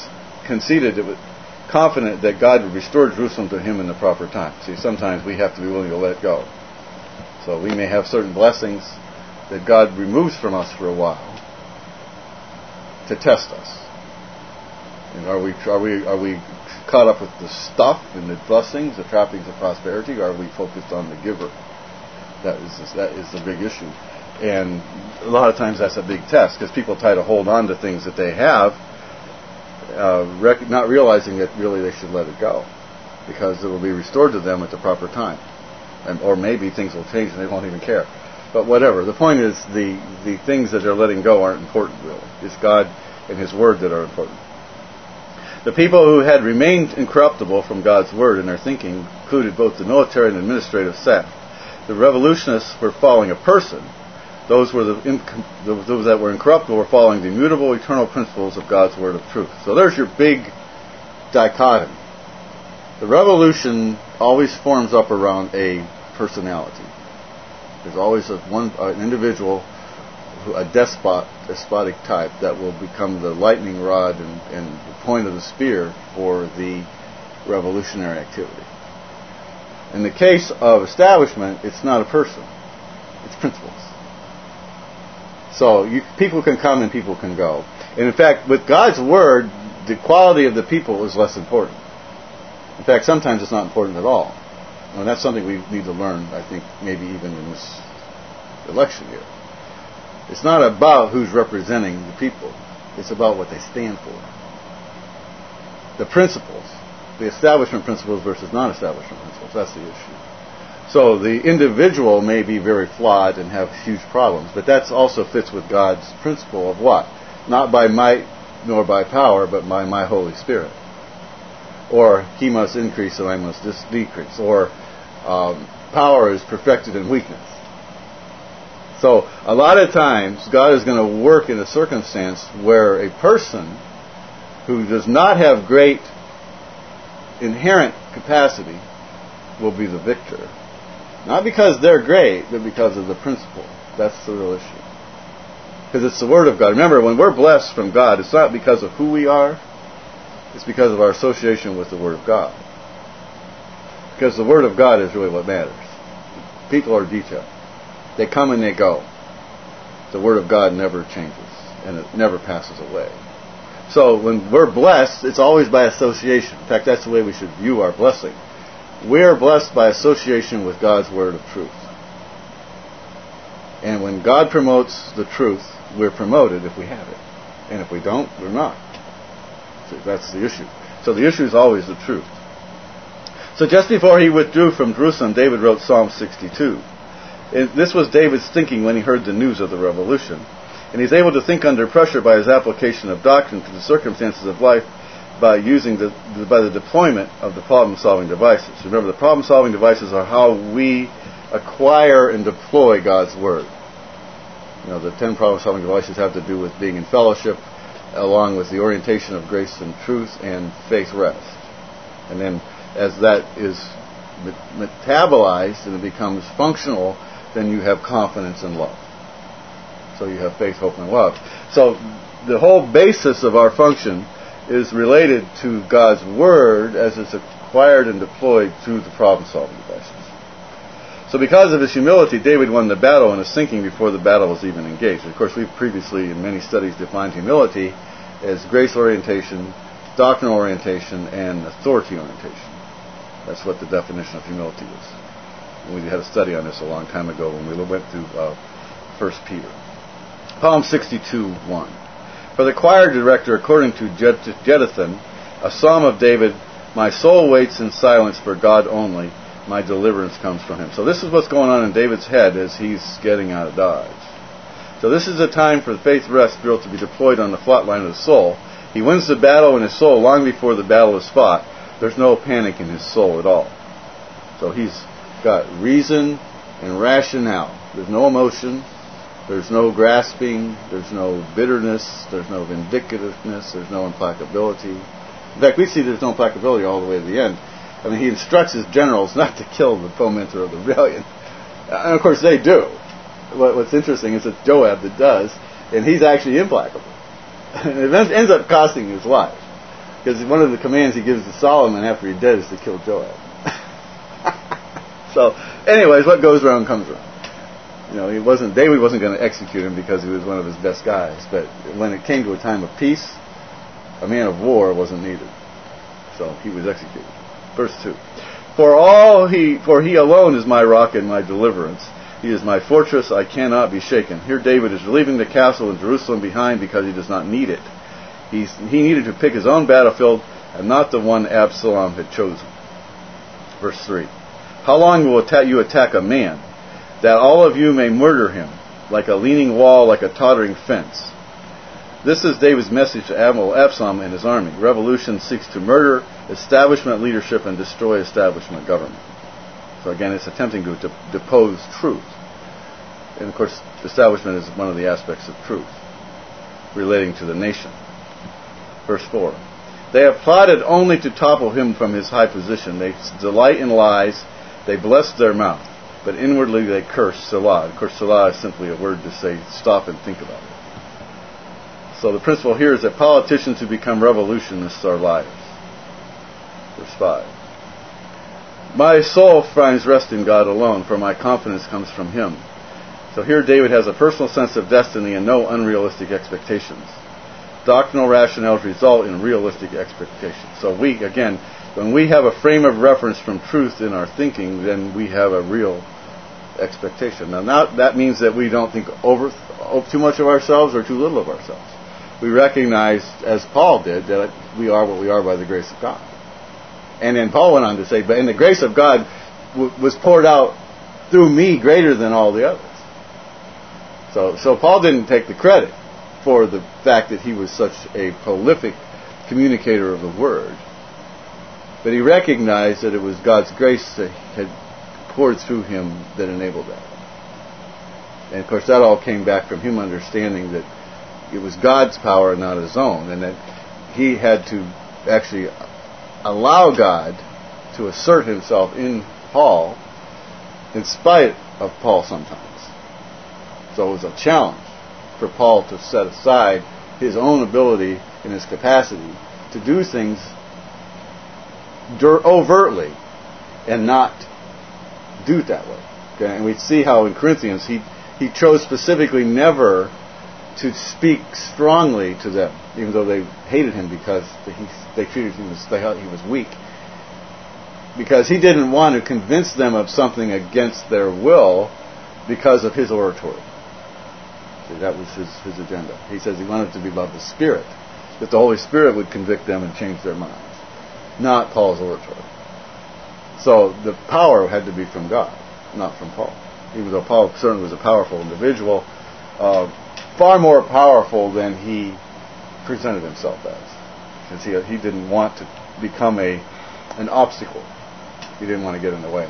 confident that God would restore Jerusalem to him in the proper time. See, sometimes we have to be willing to let go. So we may have certain blessings that God removes from us for a while to test us. And are we caught up with the stuff and the blessings, the trappings of prosperity, or are we focused on the giver? That is the big issue. And a lot of times that's a big test because people try to hold on to things that they have not realizing that really they should let it go, because it will be restored to them at the proper time. Or maybe things will change and they won't even care. But whatever. The point is, the things that they're letting go aren't important, really. It's God and His Word that are important. The people who had remained incorruptible from God's Word in their thinking included both the military and administrative staff. The revolutionists were following a person. Those that were incorruptible were following the immutable, eternal principles of God's Word of truth. So there's your big dichotomy. The revolution always forms up around a personality. There's always an individual, a despotic type, that will become the lightning rod and the point of the spear for the revolutionary activity. In the case of establishment, it's not a person. It's principles. So people can come and people can go. And in fact, with God's Word, the quality of the people is less important. In fact, sometimes it's not important at all. And that's something we need to learn, I think, maybe even in this election year. It's not about who's representing the people. It's about what they stand for. The principles, the establishment principles versus non-establishment principles, that's the issue. So the individual may be very flawed and have huge problems, but that also fits with God's principle of what? Not by might nor by power, but by my Holy Spirit. Or He must increase and I must decrease. Or power is perfected in weakness. So a lot of times God is going to work in a circumstance where a person who does not have great inherent capacity will be the victor. Not because they're great, but because of the principle. That's the real issue. Because it's the Word of God. Remember, when we're blessed from God, it's not because of who we are. It's because of our association with the Word of God. Because the Word of God is really what matters. People are detail. They come and they go. The Word of God never changes, and it never passes away. So when we're blessed, it's always by association. In fact, that's the way we should view our blessing. We are blessed by association with God's Word of truth. And when God promotes the truth, we're promoted if we have it. And if we don't, we're not. So that's the issue. So the issue is always the truth. So just before he withdrew from Jerusalem, David wrote Psalm 62. This was David's thinking when he heard the news of the revolution. And he's able to think under pressure by his application of doctrine to the circumstances of life by using by the deployment of the problem-solving devices. Remember, the problem-solving devices are how we acquire and deploy God's Word. You know, the 10 problem-solving devices have to do with being in fellowship, along with the orientation of grace and truth and faith rest. And then as that is metabolized and it becomes functional, then you have confidence and love. So you have faith, hope, and love. So the whole basis of our function is related to God's Word as it's acquired and deployed through the problem-solving devices. So because of his humility, David won the battle in his thinking before the battle was even engaged. And of course, we've previously in many studies defined humility as grace orientation, doctrinal orientation, and authority orientation. That's what the definition of humility is. And we had a study on this a long time ago when we went through 1 Peter. Psalm 62:1. For the choir director, according to Jeduthun, a psalm of David, my soul waits in silence for God only. My deliverance comes from Him. So this is what's going on in David's head as he's getting out of Dodge. So this is a time for the faith rest drill to be deployed on the flat line of the soul. He wins the battle in his soul long before the battle is fought. There's no panic in his soul at all. So he's got reason and rationale. There's no emotion. There's no grasping. There's no bitterness. There's no vindictiveness. There's no implacability. In fact, we see there's no implacability all the way to the end. I mean, he instructs his generals not to kill the fomenter of the rebellion. And of course they do. What's interesting is it's Joab that does, and he's actually implacable. And it ends up costing his life. Because one of the commands he gives to Solomon after he's dead is to kill Joab. So, anyways, what goes around comes around. You know, David wasn't going to execute him because he was one of his best guys. But when it came to a time of peace, a man of war wasn't needed. So he was executed. Verse 2. For he alone is my rock and my deliverance. He is my fortress, I cannot be shaken. Here David is leaving the castle in Jerusalem behind because he does not need it. He needed to pick his own battlefield and not the one Absalom had chosen. Verse 3. How long will you attack a man, that all of you may murder him, like a leaning wall, like a tottering fence? This is David's message to Absalom and his army. Revolution seeks to murder establishment leadership and destroy establishment government. So again, it's attempting to depose truth. And of course, establishment is one of the aspects of truth relating to the nation. Verse 4. They have plotted only to topple him from his high position. They delight in lies. They bless their mouth. But inwardly they curse Selah. Of course, Selah is simply a word to say stop and think about it. So the principle here is that politicians who become revolutionists are liars. Verse 5. My soul finds rest in God alone, for my confidence comes from Him. So here David has a personal sense of destiny and no unrealistic expectations. Doctrinal rationales result in realistic expectations. So when we have a frame of reference from truth in our thinking, then we have a real expectation. Now that means that we don't think too much of ourselves or too little of ourselves. We recognize, as Paul did, that we are what we are by the grace of God. And then Paul went on to say, but in the grace of God was poured out through me greater than all the others. So Paul didn't take the credit for the fact that he was such a prolific communicator of the Word. But he recognized that it was God's grace that had poured through him that enabled that. And of course that all came back from him understanding that it was God's power and not his own, and that he had to actually allow God to assert himself in Paul in spite of Paul sometimes. So it was a challenge for Paul to set aside his own ability and his capacity to do things overtly and not do it that way. Okay? And we see how in Corinthians he chose specifically never to speak strongly to them, even though they hated him because they treated him as they thought he was weak. Because he didn't want to convince them of something against their will because of his oratory. See, that was his agenda. He says he wanted to be about the Spirit, that the Holy Spirit would convict them and change their minds, not Paul's oratory. So the power had to be from God, not from Paul. Even though Paul certainly was a powerful individual, far more powerful than he presented himself as. Because he didn't want to become an obstacle. He didn't want to get in the way.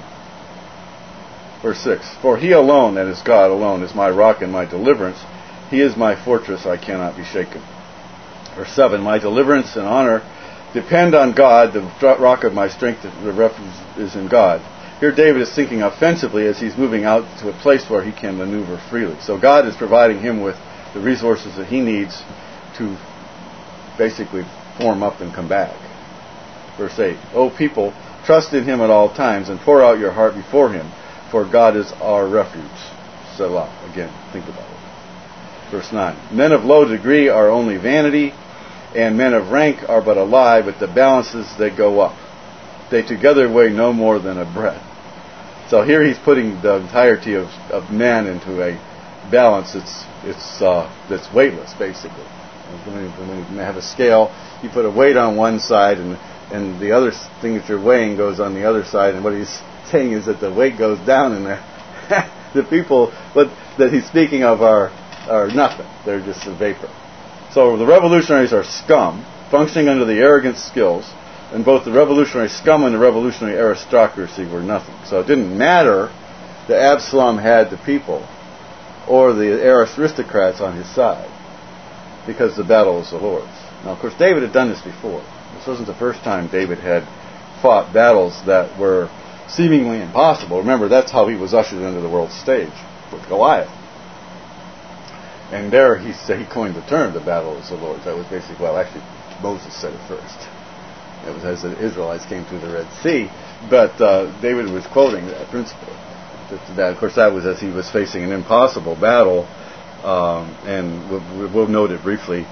Verse 6, for he alone, that is God alone, is my rock and my deliverance. He is my fortress, I cannot be shaken. Verse 7, my deliverance and honor depend on God, the rock of my strength, the refuge is in God. Here David is thinking offensively as he's moving out to a place where he can maneuver freely. So God is providing him with the resources that he needs to basically form up and come back. Verse 8, O people, trust in him at all times and pour out your heart before him, for God is our refuge. Selah. Again, think about it. Verse 9, men of low degree are only vanity, and men of rank are but a lie, but the balances they go up. They together weigh no more than a bread. So here he's putting the entirety of men into a balance that's weightless, basically. When you have a scale, you put a weight on one side, and the other thing that you're weighing goes on the other side. And what he's saying is that the weight goes down, and the people that he's speaking of are nothing. They're just a vapor. So the revolutionaries are scum, functioning under the arrogant skills, and both the revolutionary scum and the revolutionary aristocracy were nothing. So it didn't matter that Absalom had the people or the aristocrats on his side, because the battle was the Lord's. Now, of course, David had done this before. This wasn't the first time David had fought battles that were seemingly impossible. Remember, that's how he was ushered into the world stage with Goliath. And there he coined the term, the battle is the Lord's. That was basically, actually, Moses said it first. It was as the Israelites came through the Red Sea. But David was quoting that principle. Of course, that was as he was facing an impossible battle, and we'll note it briefly,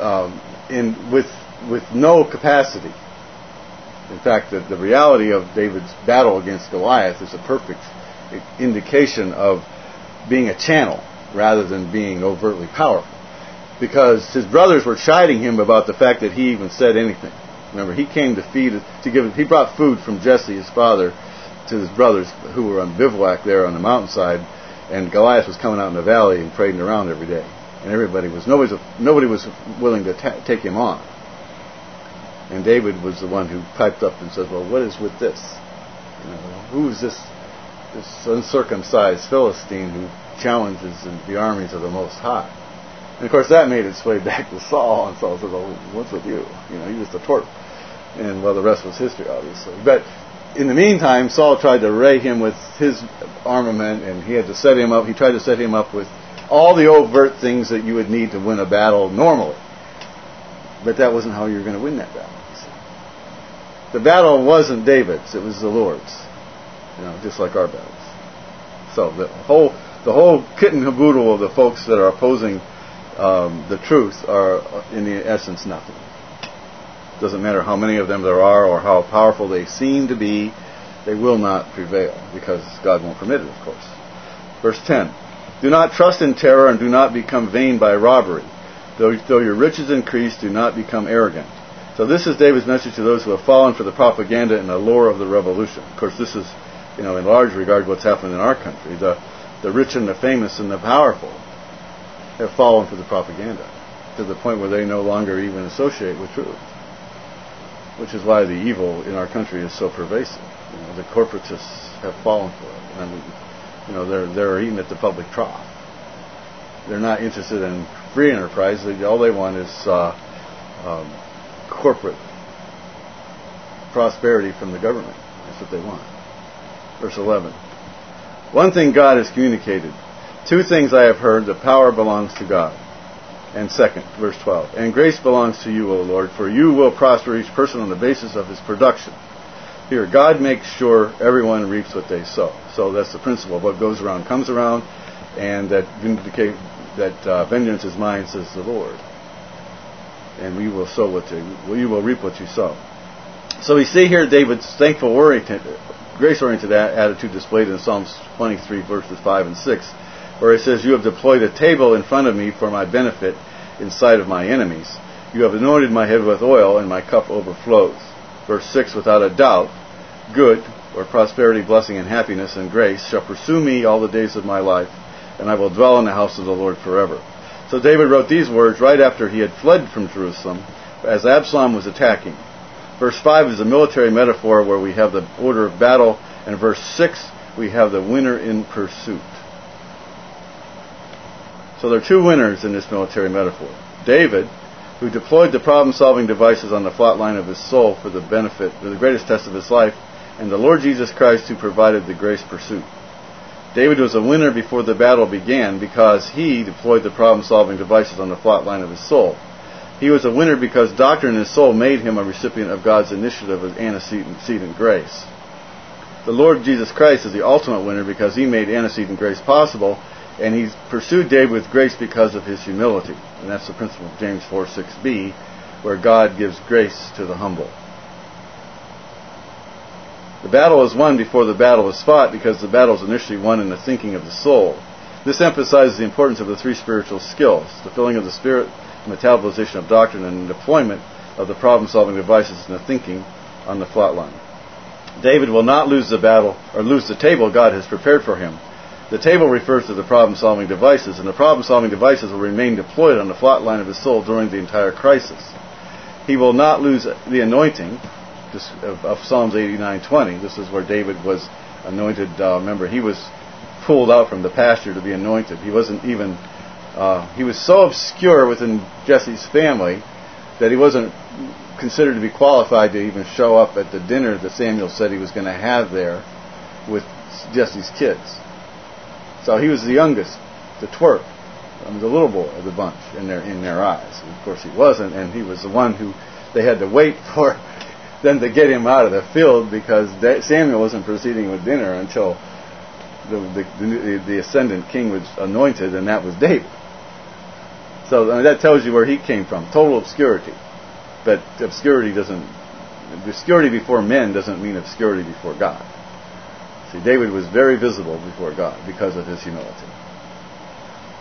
with no capacity. In fact, the reality of David's battle against Goliath is a perfect indication of being a channel rather than being overtly powerful. because his brothers were chiding him about the fact that he even said anything. Remember, he came he brought food from Jesse, his father, to his brothers who were on bivouac there on the mountainside, and Goliath was coming out in the valley and parading around every day. And nobody was willing to take him on. And David was the one who piped up and said, well, what is with this? Who is this uncircumcised Philistine who challenges the armies of the Most High? And of course that made its way back to Saul, and Saul said, well, what's with you? You're just a twerp. And well, the rest was history, obviously. But in the meantime, Saul tried to array him with his armament, and he had to set him up. He tried to set him up with all the overt things that you would need to win a battle normally. But that wasn't how you were going to win that battle. The battle wasn't David's; it was the Lord's. Just like our battles. So the whole kit and caboodle of the folks that are opposing the truth are, in the essence, nothing. Doesn't matter how many of them there are or how powerful they seem to be, they will not prevail, because God won't permit it, of course. Verse 10, do not trust in terror and do not become vain by robbery. Though your riches increase, do not become arrogant. So this is David's message to those who have fallen for the propaganda and allure of the revolution. Of course, this is, in large regard, what's happening in our country. The rich and the famous and the powerful have fallen for the propaganda to the point where they no longer even associate with truth. Which is why the evil in our country is so pervasive. The corporatists have fallen for it. They're eating at the public trough. They're not interested in free enterprise. All they want is corporate prosperity from the government. That's what they want. Verse 11. One thing God has communicated. Two things I have heard. The power belongs to God. And second, verse 12. And grace belongs to you, O Lord, for you will prosper each person on the basis of his production. Here, God makes sure everyone reaps what they sow. So that's the principle. What goes around comes around, and that vengeance is mine, says the Lord. And you will reap what you sow. So we see here David's thankful, grace-oriented attitude displayed in Psalms 23, verses 5 and 6, where it says, you have deployed a table in front of me for my benefit in sight of my enemies. You have anointed my head with oil, and my cup overflows. Verse 6, without a doubt, good, or prosperity, blessing, and happiness, and grace shall pursue me all the days of my life, and I will dwell in the house of the Lord forever. So David wrote these words right after he had fled from Jerusalem, as Absalom was attacking. Verse 5 is a military metaphor where we have the order of battle, and verse 6, we have the winner in pursuit. So there are two winners in this military metaphor. David, who deployed the problem-solving devices on the flat line of his soul for the greatest test of his life, and the Lord Jesus Christ, who provided the grace pursuit. David was a winner before the battle began because he deployed the problem-solving devices on the flat line of his soul. He was a winner because doctrine in his soul made him a recipient of God's initiative of antecedent grace. The Lord Jesus Christ is the ultimate winner because he made antecedent grace possible, and he pursued David with grace because of his humility. And that's the principle of James 4:6b, where God gives grace to the humble. The battle is won before the battle is fought because the battle is initially won in the thinking of the soul. This emphasizes the importance of the three spiritual skills: the filling of the Spirit, the metabolization of doctrine, and the deployment of the problem-solving devices in the thinking on the flat line. David will not lose the battle or lose the table God has prepared for him. The table refers to the problem-solving devices, and the problem-solving devices will remain deployed on the flat line of his soul during the entire crisis. He will not lose the anointing of Psalms 89:20. This is where David was anointed. Remember, he was pulled out from the pasture to be anointed. He wasn't even. He was so obscure within Jesse's family that he wasn't considered to be qualified to even show up at the dinner that Samuel said he was going to have there with Jesse's kids. So he was the youngest, the twerp, the little boy of the bunch in their eyes. And of course he wasn't, and he was the one who they had to wait for them to get him out of the field because Samuel wasn't proceeding with dinner until the ascendant king was anointed, and that was David. So that tells you where he came from, total obscurity. But obscurity before men doesn't mean obscurity before God. See, David was very visible before God because of his humility.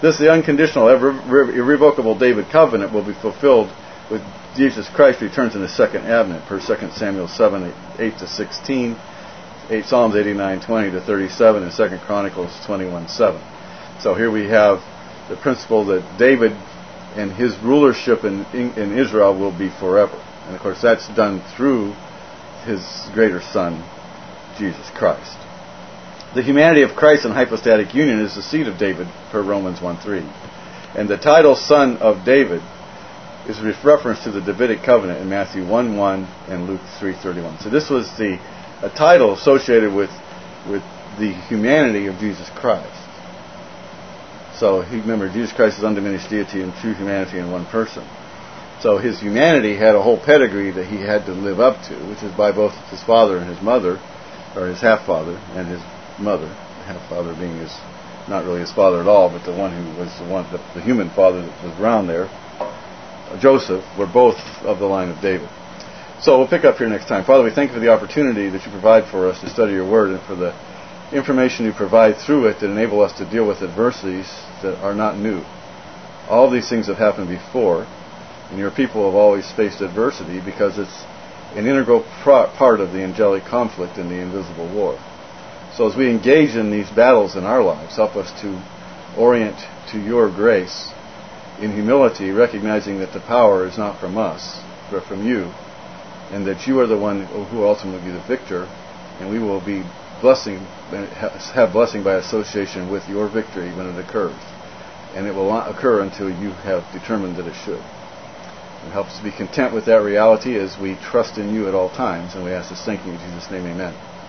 This, the unconditional, irrevocable David covenant will be fulfilled with Jesus Christ returns in the second advent, per 2 Samuel 7, 8 to 16, Psalms 89, 20 to 37, and 2 Chronicles 21, 7. So here we have the principle that David and his rulership in Israel will be forever. And of course that's done through his greater son, Jesus Christ. The humanity of Christ in hypostatic union is the seed of David, per Romans 1:3. And the title Son of David is a reference to the Davidic covenant in Matthew 1:1 and Luke 3:31. So this was a title associated with the humanity of Jesus Christ. So remember, Jesus Christ is undiminished deity and true humanity in one person. So his humanity had a whole pedigree that he had to live up to, which is by both his father and his mother, or his half-father and his mother. The half-father being not really his father at all, but the one who was the human father that was around there, Joseph, were both of the line of David. So we'll pick up here next time. Father, we thank you for the opportunity that you provide for us to study your word, and for the information you provide through it that enable us to deal with adversities that are not new. All these things have happened before, and your people have always faced adversity because it's an integral part of the angelic conflict in the invisible war. So as we engage in these battles in our lives, help us to orient to your grace in humility, recognizing that the power is not from us, but from you, and that you are the one who will ultimately be the victor, and we will be have blessing by association with your victory when it occurs. And it will not occur until you have determined that it should. And help us to be content with that reality as we trust in you at all times, and we ask this thanking in Jesus' name, amen.